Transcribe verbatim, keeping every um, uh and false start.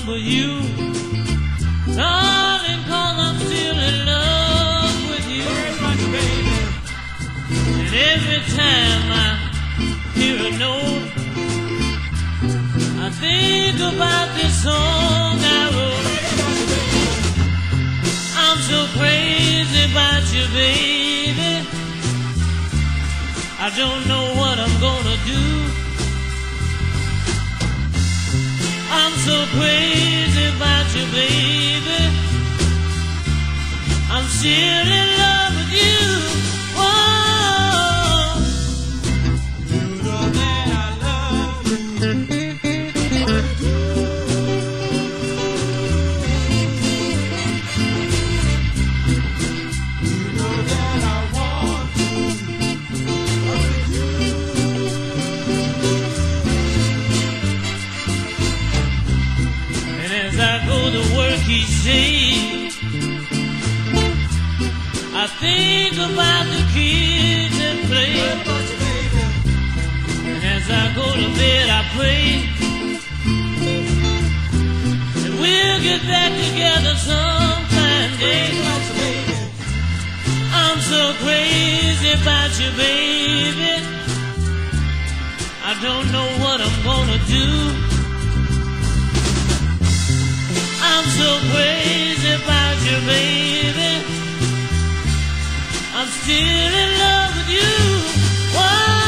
but you, darling, 'cause I'm still in love with you. And every time I hear a note, I think about this song I wrote. I'm so crazy about you, baby. I don't know what I'm gonna do. I'm so crazy about you, baby. I'm still in love with you. Whoa. You know that I love you. You know that I want to love you. And as I go to work each day, I think about the kids that play. And as I go to bed, I pray that we'll get back together sometime, day. I'm so crazy about you, baby. I don't know what I'm gonna do. I'm so crazy about you, baby. I'm still in love with you. Why?